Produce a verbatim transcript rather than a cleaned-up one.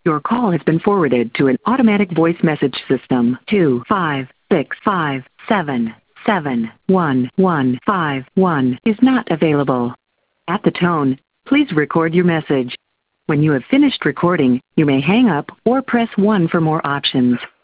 Your call has been forwarded to an automatic voice message system. Two five six five seven seven one one five one is not available. At the tone, please record your message. When you have finished recording, you may hang up or press one for more options.